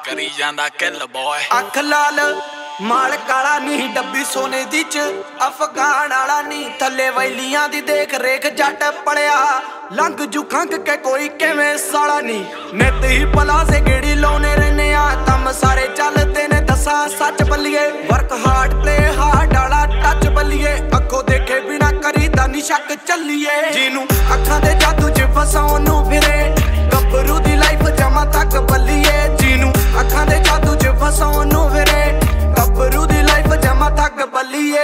करी जांदा किल बॉय अख लाल माल काला नहीं डब्बी सोने दी च अफगान आला नहीं थले वैलियां दी देख रेख जट पड़िया लंघ जू खंघ के कोई किवें साला नहीं नित ही भला से गेड़ी लाउने रहने आ कम सारे चलदे ने दसा सच बल्लिए वर्क हार्ड प्ले हार्ड आला टच बल्लिए अखों देखे बिना करीदा नी शक चलिए जिनू अखां दे जादू च फसाउण नू फिरे गब्बरू दी लाइफ जमा तक बल्लिए जिनू अखां दे जादू च फसाउण नू फिरे गब्बरू दी लाइफ जमा तक बल्लिए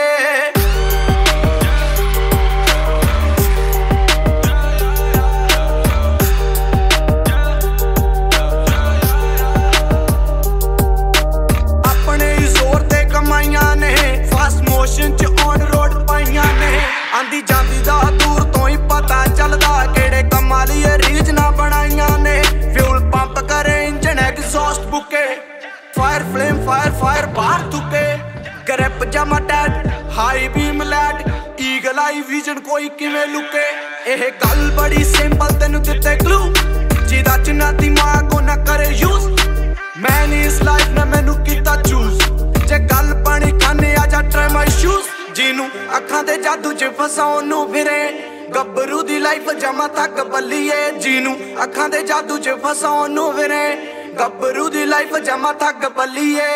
अपने ही जोर ते कमाइयां ने फास्ट मोशन च ऑन रोड पाइयां ने आंदी जांदी दा दूर तो ही पता चलदा केड़े कमां लिए रीज ना बनाइयां ने फ्यूल पंप करे इंजन एग्जॉस्ट बुके फायर फ्लेम फायर फायर बाहर तुके ग्रिप जमा tight high beam light eagle eye vision कोई किवें लुके एह गल बड़ी सिंपल तेनू दित्ते क्लू जिदा चिन्ना दिमाग को ना करे यूज मैंने इस लाइफ ने मैनू कीता चूज जे गल पानी खाने आजा ट्राई माई शूज जिनू अखां दे जादू च फसाउण नू फिरे गब्बरू दी लाइफ जमा तक बल्लिए जिनू अखां दे जादू च फसाउण नू फिरे गब्बरू दी लाइफ जमा तक बल्लिए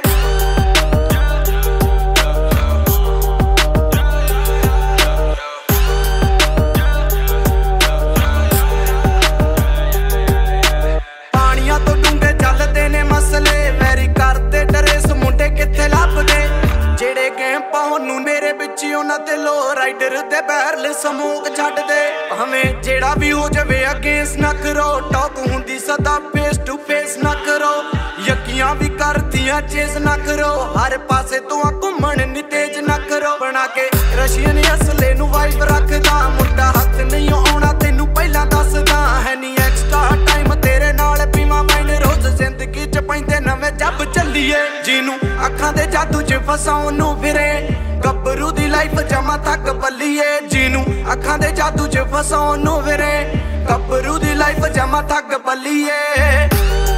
पानियां तो डूंगे चलदे ने मसले वैरी करदे डरेस मुंडे किथे लभदे जेड़े गेम पाउण नू मेरे विच उन्हां ते लो राइडर दे बैरल समूक छड्ड दे भावें जेड़ा भी हो जावे अगेंस्ट ना करो टॉक हुंदी सदा फेस टू फेस ना करो यकियां भी करदियां चेस ना करो हर पासे तो घुम्मण नी तेज ना करो बना के रशियन असले नू वाइब रखदा मुंडा हक नहीं आउणा तैनू पहलां दसदा है नी एक्स्ट्रा टाइम तेरे नाल पीवा वाइन रोज जिंदगी च पैंदे नवें जब चलिए जिनू अखां दे जादू च फसाउण नू फिरे गब्बरू दी लाइफ जमा तक बल्लिए जिनू अखां दे जादू च फसाउण नू फिरे गब्बरू दी लाइफ जमा तक बल्लिए